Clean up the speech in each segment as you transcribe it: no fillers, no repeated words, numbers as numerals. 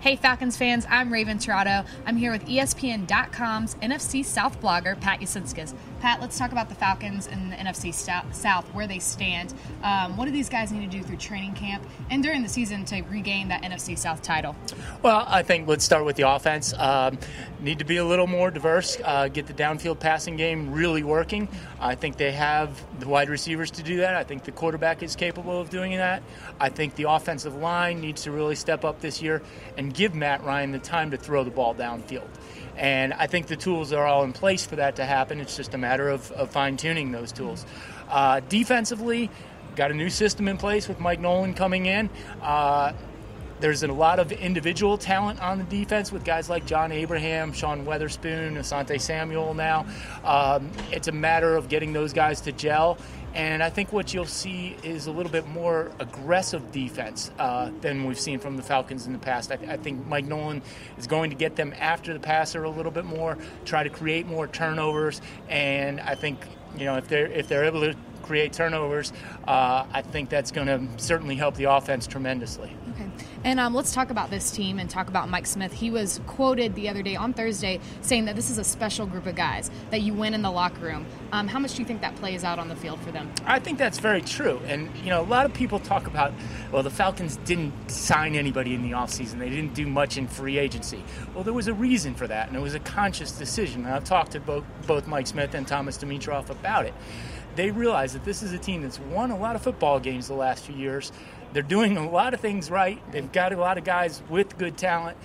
Hey Falcons fans, I'm Raven Tirado. I'm here with ESPN.com's NFC South blogger, Pat Yasinskas. Pat, let's talk about the Falcons and the NFC South, where they stand. What do these guys need to do through training camp and during the season to regain that NFC South title? Well, I think let's start with the offense. Need to be a little more diverse, get the downfield passing game really working. I think they have the wide receivers to do that. I think the quarterback is capable of doing that. I think the offensive line needs to really step up this year and give Matt Ryan the time to throw the ball downfield. And I think the tools are all in place for that to happen. It's just a matter of fine-tuning those tools. Defensively, got a new system in place with Mike Nolan coming in. There's a lot of individual talent on the defense with guys like John Abraham, Sean Weatherspoon, Asante Samuel now. It's a matter of getting those guys to gel. And I think what you'll see is a little bit more aggressive defense than we've seen from the Falcons in the past. I think Mike Nolan is going to get them after the passer a little bit more, try to create more turnovers. And I think, if they're able to create turnovers, I think that's going to certainly help the offense tremendously. Okay. And let's talk about this team and talk about Mike Smith. He was quoted the other day on Thursday saying that this is a special group of guys, that you win in the locker room. How much do you think that plays out on the field for them? I think that's very true. And, a lot of people talk about, the Falcons didn't sign anybody in the offseason. They didn't do much in free agency. Well, there was a reason for that, and it was a conscious decision. And I've talked to both Mike Smith and Thomas Dimitroff about it. They realize that this is a team that's won a lot of football games the last few years. They're doing a lot of things right. They've got a lot of guys with good talent,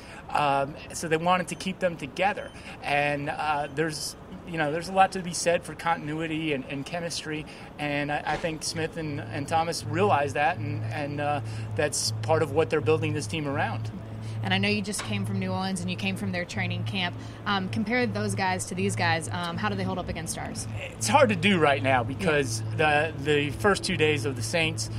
so they wanted to keep them together. And there's a lot to be said for continuity and chemistry, and I think Smith and Thomas realize that, and that's part of what they're building this team around. And I know you just came from New Orleans and you came from their training camp. Compare those guys to these guys. How do they hold up against ours? It's hard to do right now because the first 2 days of the Saints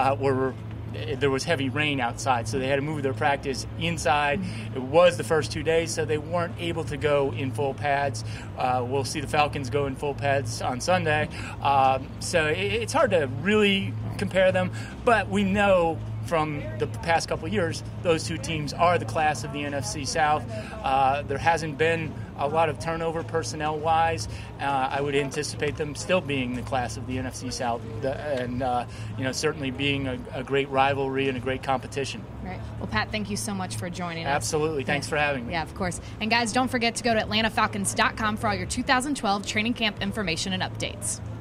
there was heavy rain outside, so they had to move their practice inside. It was the first 2 days, so they weren't able to go in full pads. We'll see the Falcons go in full pads on Sunday. So it's hard to really compare them, but we know from the past couple of years, those two teams are the class of the NFC South. There hasn't been a lot of turnover personnel-wise. I would anticipate them still being the class of the NFC South, and certainly being a great rivalry and a great competition. Right. Well, Pat, thank you so much for joining us. Absolutely. Thanks for having me. Yeah, of course. And guys, don't forget to go to AtlantaFalcons.com for all your 2012 training camp information and updates.